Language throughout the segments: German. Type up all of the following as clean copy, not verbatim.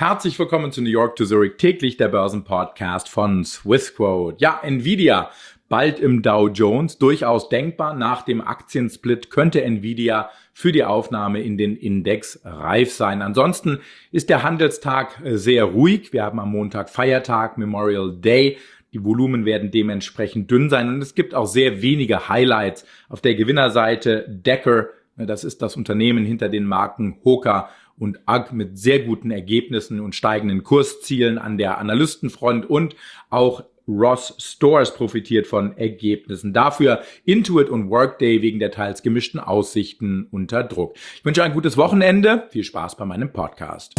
Herzlich willkommen zu New York to Zurich, täglich der Börsenpodcast von Swissquote. Ja, Nvidia bald im Dow Jones, durchaus denkbar. Nach dem Aktiensplit könnte Nvidia für die Aufnahme in den Index reif sein. Ansonsten ist der Handelstag sehr ruhig. Wir haben am Montag Feiertag, Memorial Day. Die Volumen werden dementsprechend dünn sein und es gibt auch sehr wenige Highlights. Auf der Gewinnerseite Decker, das ist das Unternehmen hinter den Marken Hoka und AG mit sehr guten Ergebnissen und steigenden Kurszielen an der Analystenfront, und auch Ross Stores profitiert von Ergebnissen. Dafür Intuit und Workday wegen der teils gemischten Aussichten unter Druck. Ich wünsche ein gutes Wochenende. Viel Spaß bei meinem Podcast.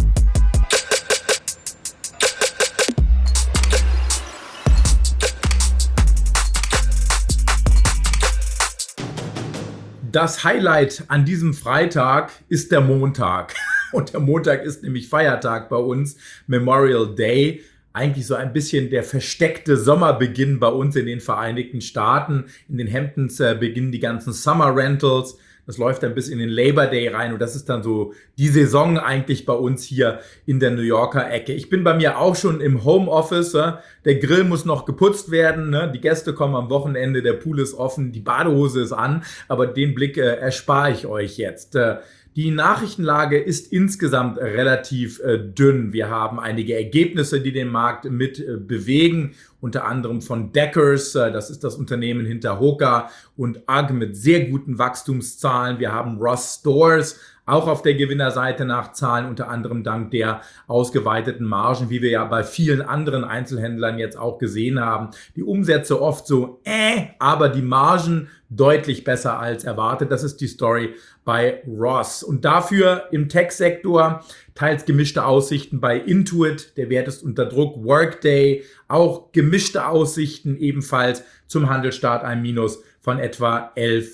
Das Highlight an diesem Freitag ist der Montag. Und der Montag ist nämlich Feiertag bei uns, Memorial Day. Eigentlich so ein bisschen der versteckte Sommerbeginn bei uns in den Vereinigten Staaten. In den Hamptons beginnen die ganzen Summer Rentals. Das läuft dann bis in den Labor Day rein und das ist dann so die Saison eigentlich bei uns hier in der New Yorker Ecke. Ich bin bei mir auch schon im Homeoffice. Der Grill muss noch geputzt werden. Die Gäste kommen am Wochenende, der Pool ist offen, die Badehose ist an, aber den Blick erspare ich euch jetzt. Die Nachrichtenlage ist insgesamt relativ dünn. Wir haben einige Ergebnisse, die den Markt mit bewegen, unter anderem von Deckers, das ist das Unternehmen hinter Hoka und AG mit sehr guten Wachstumszahlen. Wir haben Ross Stores, auch auf der Gewinnerseite nach Zahlen, unter anderem dank der ausgeweiteten Margen, wie wir ja bei vielen anderen Einzelhändlern jetzt auch gesehen haben. Die Umsätze oft so, aber die Margen deutlich besser als erwartet. Das ist die Story bei Ross. Und dafür im Tech-Sektor teils gemischte Aussichten bei Intuit. Der Wert ist unter Druck. Workday, auch gemischte Aussichten, ebenfalls zum Handelsstart ein Minus von etwa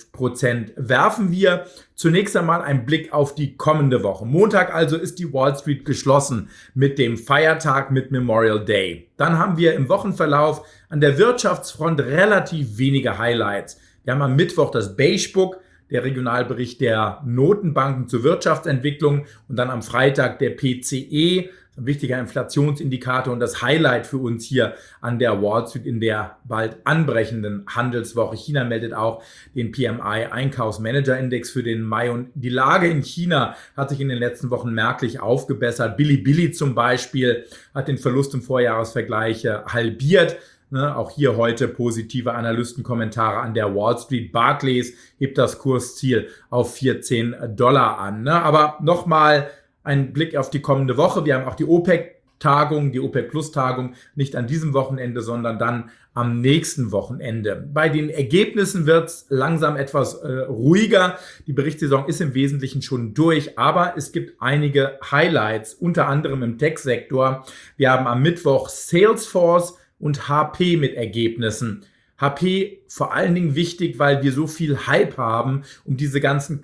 11%. Werfen wir zunächst einmal einen Blick auf die kommende Woche. Montag also ist die Wall Street geschlossen mit dem Feiertag, mit Memorial Day. Dann haben wir im Wochenverlauf an der Wirtschaftsfront relativ wenige Highlights. Wir haben am Mittwoch das Beige Book, der Regionalbericht der Notenbanken zur Wirtschaftsentwicklung, und dann am Freitag der PCE, ein wichtiger Inflationsindikator und das Highlight für uns hier an der Wall Street in der bald anbrechenden Handelswoche. China meldet auch den PMI Einkaufsmanager-Index für den Mai und die Lage in China hat sich in den letzten Wochen merklich aufgebessert. Bilibili zum Beispiel hat den Verlust im Vorjahresvergleich halbiert. Auch hier heute positive Analystenkommentare an der Wall Street. Barclays hebt das Kursziel auf $14 an. Aber nochmal ein Blick auf die kommende Woche. Wir haben auch die OPEC-Tagung, die OPEC-Plus-Tagung, nicht an diesem Wochenende, sondern dann am nächsten Wochenende. Bei den Ergebnissen wird es langsam etwas ruhiger. Die Berichtssaison ist im Wesentlichen schon durch, aber es gibt einige Highlights, unter anderem im Tech-Sektor. Wir haben am Mittwoch Salesforce und HP mit Ergebnissen. HP vor allen Dingen wichtig, weil wir so viel Hype haben um diese ganzen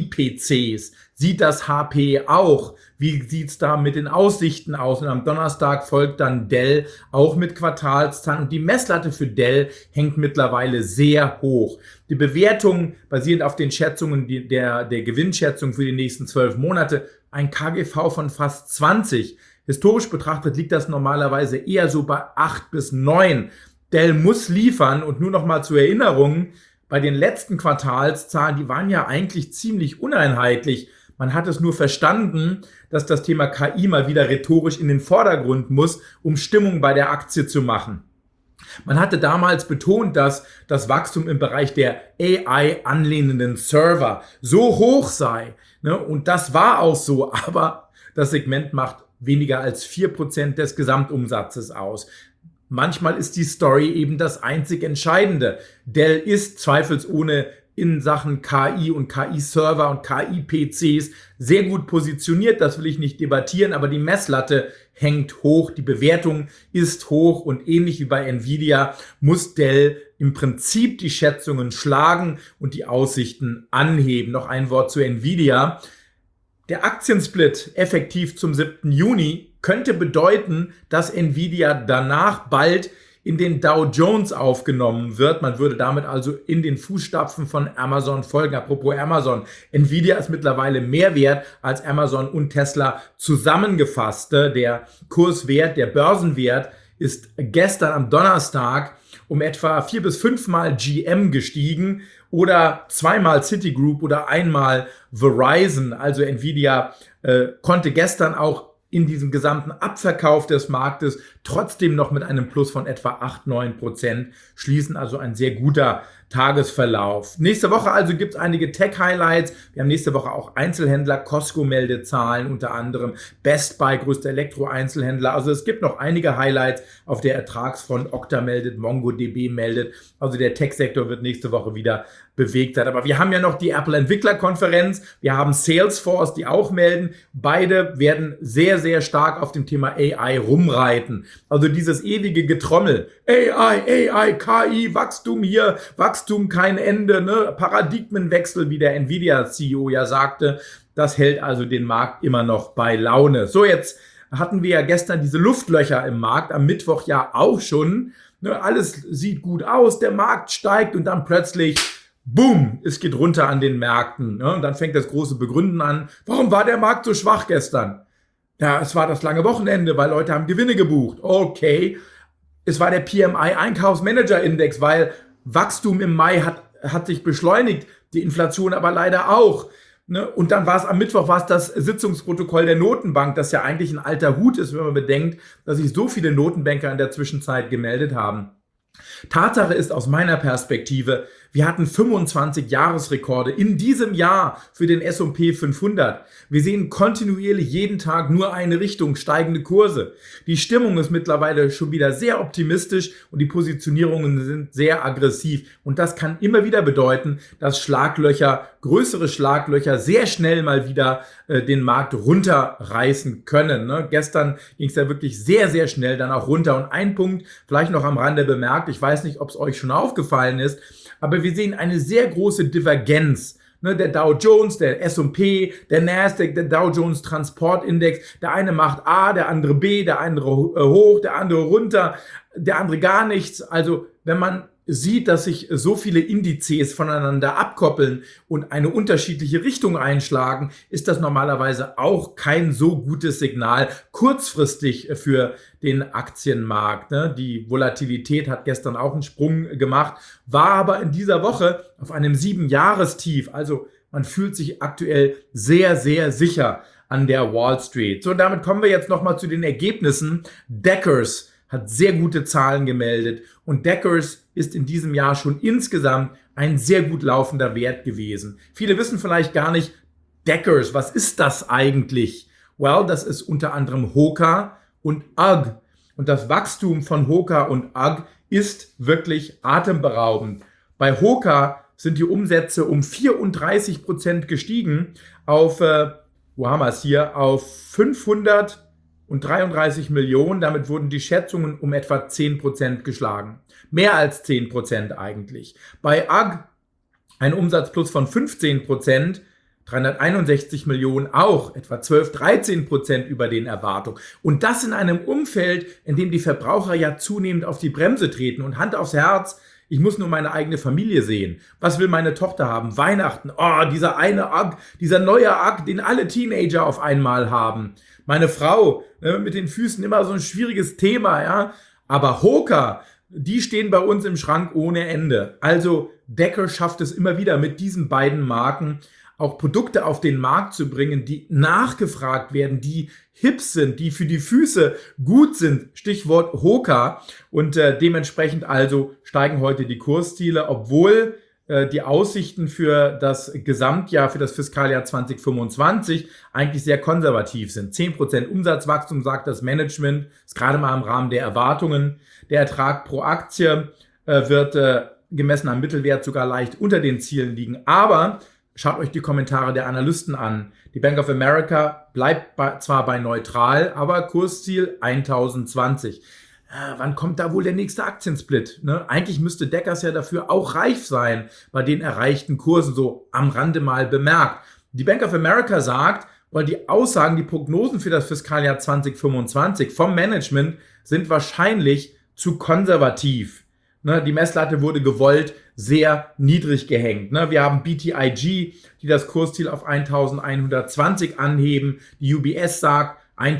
KI-PCs. Sieht das HP auch? Wie sieht's da mit den Aussichten aus? Und am Donnerstag folgt dann Dell auch mit Quartalszahlen. Und die Messlatte für Dell hängt mittlerweile sehr hoch. Die Bewertung basierend auf den Schätzungen der Gewinnschätzung für die nächsten 12 Monate, ein KGV von fast 20. Historisch betrachtet liegt das normalerweise eher so bei 8 bis 9. Dell muss liefern, und nur noch mal zur Erinnerung, bei den letzten Quartalszahlen, die waren ja eigentlich ziemlich uneinheitlich. Man hat es nur verstanden, dass das Thema KI mal wieder rhetorisch in den Vordergrund muss, um Stimmung bei der Aktie zu machen. Man hatte damals betont, dass das Wachstum im Bereich der AI-anlehnenden Server so hoch sei. Und das war auch so, aber das Segment macht weniger als 4% des Gesamtumsatzes aus. Manchmal ist die Story eben das einzig Entscheidende. Dell ist zweifelsohne in Sachen KI und KI-Server und KI-PCs sehr gut positioniert. Das will ich nicht debattieren, aber die Messlatte hängt hoch, die Bewertung ist hoch und ähnlich wie bei Nvidia muss Dell im Prinzip die Schätzungen schlagen und die Aussichten anheben. Noch ein Wort zu Nvidia. Der Aktiensplit effektiv zum 7. Juni könnte bedeuten, dass Nvidia danach bald in den Dow Jones aufgenommen wird. Man würde damit also in den Fußstapfen von Amazon folgen. Apropos Amazon, Nvidia ist mittlerweile mehr wert als Amazon und Tesla zusammengefasst. Der Kurswert, der Börsenwert ist gestern am Donnerstag um etwa 4 bis 5 Mal GM gestiegen oder 2-mal Citigroup oder 1-mal Verizon. Also Nvidia konnte gestern auch in diesem gesamten Abverkauf des Marktes trotzdem noch mit einem Plus von etwa 8-9% schließen. Also ein sehr guter Tagesverlauf. Nächste Woche also gibt es einige Tech-Highlights. Wir haben nächste Woche auch Einzelhändler. Costco meldet Zahlen, unter anderem Best Buy, größter Elektro-Einzelhändler. Also es gibt noch einige Highlights auf der Ertragsfront. Okta meldet, MongoDB meldet. Also der Tech-Sektor wird nächste Woche wieder bewegt sein. Aber wir haben ja noch die Apple-Entwicklerkonferenz. Wir haben Salesforce, die auch melden. Beide werden sehr, sehr stark auf dem Thema AI rumreiten. Also dieses ewige Getrommel. AI, KI, Wachstum hier, Wachstum kein Ende, ne? Paradigmenwechsel, wie der Nvidia-CEO ja sagte. Das hält also den Markt immer noch bei Laune. So, jetzt hatten wir ja gestern diese Luftlöcher im Markt, am Mittwoch ja auch schon. Ne? Alles sieht gut aus, der Markt steigt und dann plötzlich boom, es geht runter an den Märkten. Ne? Und dann fängt das große Begründen an. Warum war der Markt so schwach gestern? Ja, es war das lange Wochenende, weil Leute haben Gewinne gebucht. Okay, es war der PMI Einkaufsmanager-Index, weil Wachstum im Mai hat sich beschleunigt, die Inflation aber leider auch. Ne? Und dann war es am Mittwoch das Sitzungsprotokoll der Notenbank, das ja eigentlich ein alter Hut ist, wenn man bedenkt, dass sich so viele Notenbanker in der Zwischenzeit gemeldet haben. Tatsache ist aus meiner Perspektive, wir hatten 25 Jahresrekorde in diesem Jahr für den S&P 500. Wir sehen kontinuierlich jeden Tag nur eine Richtung, steigende Kurse. Die Stimmung ist mittlerweile schon wieder sehr optimistisch und die Positionierungen sind sehr aggressiv. Und das kann immer wieder bedeuten, dass größere Schlaglöcher sehr schnell mal wieder den Markt runterreißen können. Ne? Gestern ging es ja wirklich sehr, sehr schnell dann auch runter. Und ein Punkt vielleicht noch am Rande bemerkt, ich weiß nicht, ob es euch schon aufgefallen ist, aber wir sehen eine sehr große Divergenz. Ne, der Dow Jones, der S&P, der Nasdaq, der Dow Jones Transportindex. Der eine macht A, der andere B, der andere hoch, der andere runter, der andere gar nichts. Also wenn man sieht, dass sich so viele Indizes voneinander abkoppeln und eine unterschiedliche Richtung einschlagen, ist das normalerweise auch kein so gutes Signal kurzfristig für den Aktienmarkt. Die Volatilität hat gestern auch einen Sprung gemacht, war aber in dieser Woche auf einem 7-Jahrestief. Also man fühlt sich aktuell sehr, sehr sicher an der Wall Street. So, damit kommen wir jetzt nochmal zu den Ergebnissen. Deckers hat sehr gute Zahlen gemeldet und Deckers ist in diesem Jahr schon insgesamt ein sehr gut laufender Wert gewesen. Viele wissen vielleicht gar nicht, Deckers, was ist das eigentlich? Well, das ist unter anderem Hoka und UGG. Und das Wachstum von Hoka und UGG ist wirklich atemberaubend. Bei Hoka sind die Umsätze um 34% gestiegen auf, wo haben wir es hier, auf 533 Millionen, damit wurden die Schätzungen um etwa 10% geschlagen. Mehr als 10% eigentlich. Bei UGG ein Umsatzplus von 15%, 361 Millionen auch, etwa 12-13% über den Erwartungen. Und das in einem Umfeld, in dem die Verbraucher ja zunehmend auf die Bremse treten. Und Hand aufs Herz, ich muss nur meine eigene Familie sehen. Was will meine Tochter haben? Weihnachten. Oh, dieser eine UGG, dieser neue UGG, den alle Teenager auf einmal haben. Meine Frau, mit den Füßen immer so ein schwieriges Thema, ja. Aber Hoka, die stehen bei uns im Schrank ohne Ende. Also Deckers schafft es immer wieder mit diesen beiden Marken auch Produkte auf den Markt zu bringen, die nachgefragt werden, die hip sind, die für die Füße gut sind. Stichwort Hoka. Und dementsprechend also steigen heute die Kursziele, obwohl die Aussichten für das Gesamtjahr, für das Fiskaljahr 2025 eigentlich sehr konservativ sind. 10% Umsatzwachstum, sagt das Management, ist gerade mal im Rahmen der Erwartungen. Der Ertrag pro Aktie wird gemessen am Mittelwert sogar leicht unter den Zielen liegen. Aber schaut euch die Kommentare der Analysten an. Die Bank of America bleibt zwar bei neutral, aber Kursziel 1020. Wann kommt da wohl der nächste Aktiensplit? Ne? Eigentlich müsste Deckers ja dafür auch reif sein, bei den erreichten Kursen, so am Rande mal bemerkt. Die Bank of America sagt, weil die Aussagen, die Prognosen für das Fiskaljahr 2025 vom Management sind wahrscheinlich zu konservativ. Ne, die Messlatte wurde gewollt sehr niedrig gehängt. Ne, wir haben BTIG, die das Kursziel auf 1120 anheben. Die UBS sagt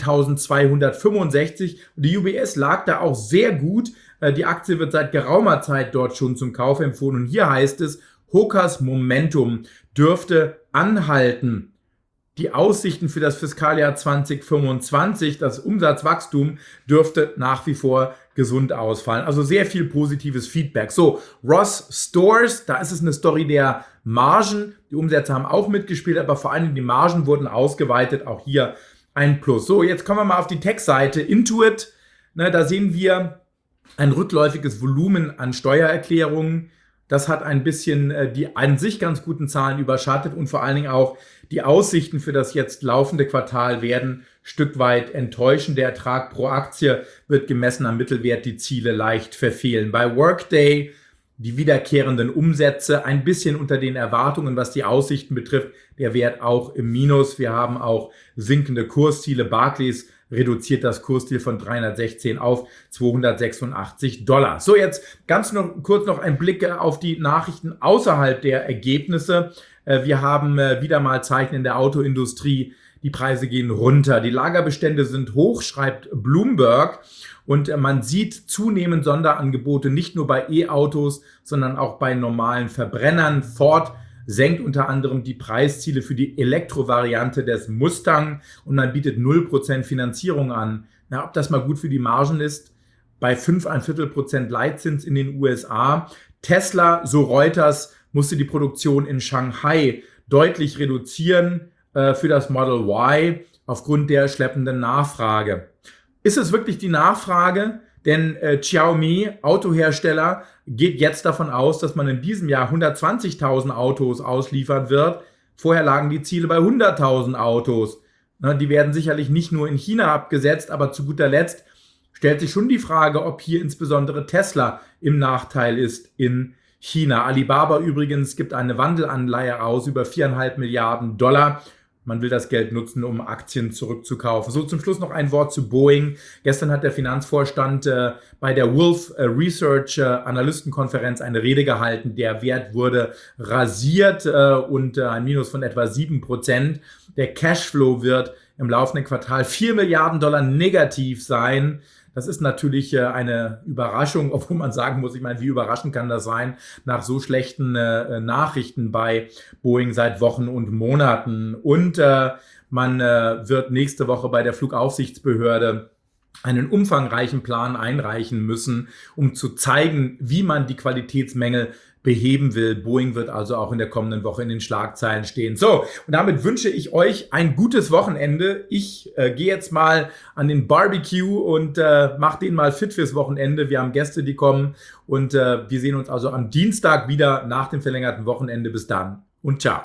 1265 und die UBS lag da auch sehr gut. Die Aktie wird seit geraumer Zeit dort schon zum Kauf empfohlen und hier heißt es, Hokers Momentum dürfte anhalten. Die Aussichten für das Fiskaljahr 2025, das Umsatzwachstum, dürfte nach wie vor gesund ausfallen. Also sehr viel positives Feedback. So, Ross Stores, da ist es eine Story der Margen. Die Umsätze haben auch mitgespielt, aber vor allem die Margen wurden ausgeweitet. Auch hier ein Plus. So, jetzt kommen wir mal auf die Tech-Seite. Intuit, ne, da sehen wir ein rückläufiges Volumen an Steuererklärungen. Das hat ein bisschen die an sich ganz guten Zahlen überschattet und vor allen Dingen auch die Aussichten für das jetzt laufende Quartal werden ein Stück weit enttäuschen. Der Ertrag pro Aktie wird gemessen am Mittelwert die Ziele leicht verfehlen. Bei Workday die wiederkehrenden Umsätze ein bisschen unter den Erwartungen, was die Aussichten betrifft. Der Wert auch im Minus. Wir haben auch sinkende Kursziele. Barclays reduziert das Kursziel von 316 auf $286. So, jetzt kurz noch ein Blick auf die Nachrichten außerhalb der Ergebnisse. Wir haben wieder mal Zeichen in der Autoindustrie. Die Preise gehen runter. Die Lagerbestände sind hoch, schreibt Bloomberg. Und man sieht zunehmend Sonderangebote nicht nur bei E-Autos, sondern auch bei normalen Verbrennern. Ford senkt unter anderem die Preisziele für die Elektrovariante des Mustang und man bietet 0% Finanzierung an. Na, ob das mal gut für die Margen ist? Bei 5,25% Leitzins in den USA. Tesla, so Reuters, musste die Produktion in Shanghai deutlich reduzieren für das Model Y aufgrund der schleppenden Nachfrage. Ist es wirklich die Nachfrage? Denn Xiaomi, Autohersteller, geht jetzt davon aus, dass man in diesem Jahr 120.000 Autos ausliefern wird. Vorher lagen die Ziele bei 100.000 Autos. Na, die werden sicherlich nicht nur in China abgesetzt, aber zu guter Letzt stellt sich schon die Frage, ob hier insbesondere Tesla im Nachteil ist in China. Alibaba übrigens gibt eine Wandelanleihe aus über $4,5 Milliarden. Man will das Geld nutzen, um Aktien zurückzukaufen. So, zum Schluss noch ein Wort zu Boeing. Gestern hat der Finanzvorstand bei der Wolf Research Analystenkonferenz eine Rede gehalten. Der Wert wurde rasiert und ein Minus von etwa 7%. Der Cashflow wird im laufenden Quartal $4 Milliarden negativ sein. Das ist natürlich eine Überraschung, obwohl man sagen muss, ich meine, wie überraschend kann das sein, nach so schlechten Nachrichten bei Boeing seit Wochen und Monaten. Und man wird nächste Woche bei der Flugaufsichtsbehörde einen umfangreichen Plan einreichen müssen, um zu zeigen, wie man die Qualitätsmängel beheben will. Boeing wird also auch in der kommenden Woche in den Schlagzeilen stehen. So, und damit wünsche ich euch ein gutes Wochenende. Ich gehe jetzt mal an den Barbecue und mache den mal fit fürs Wochenende. Wir haben Gäste, die kommen und wir sehen uns also am Dienstag wieder nach dem verlängerten Wochenende. Bis dann und ciao.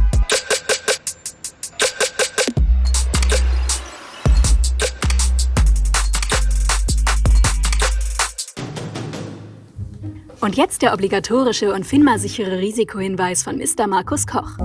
Und jetzt der obligatorische und FINMA-sichere Risikohinweis von Mr. Markus Koch.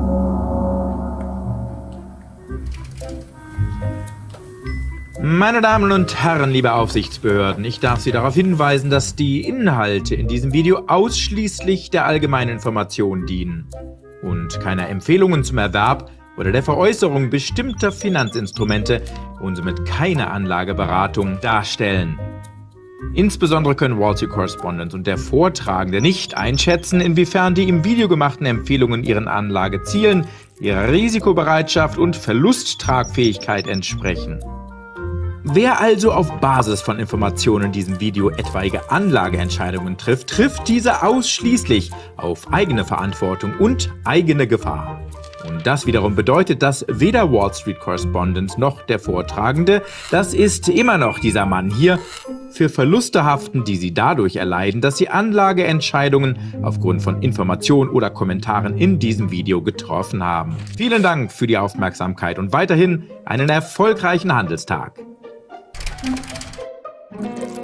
Meine Damen und Herren, liebe Aufsichtsbehörden, ich darf Sie darauf hinweisen, dass die Inhalte in diesem Video ausschließlich der allgemeinen Information dienen und keiner Empfehlungen zum Erwerb oder der Veräußerung bestimmter Finanzinstrumente und somit keine Anlageberatung darstellen. Insbesondere können Wall Street Correspondent und der Vortragende nicht einschätzen, inwiefern die im Video gemachten Empfehlungen ihren Anlagezielen, ihrer Risikobereitschaft und Verlusttragfähigkeit entsprechen. Wer also auf Basis von Informationen in diesem Video etwaige Anlageentscheidungen trifft, trifft diese ausschließlich auf eigene Verantwortung und eigene Gefahr. Und das wiederum bedeutet, dass weder Wall Street Correspondent noch der Vortragende, das ist immer noch dieser Mann hier, für Verluste haften, die sie dadurch erleiden, dass sie Anlageentscheidungen aufgrund von Informationen oder Kommentaren in diesem Video getroffen haben. Vielen Dank für die Aufmerksamkeit und weiterhin einen erfolgreichen Handelstag.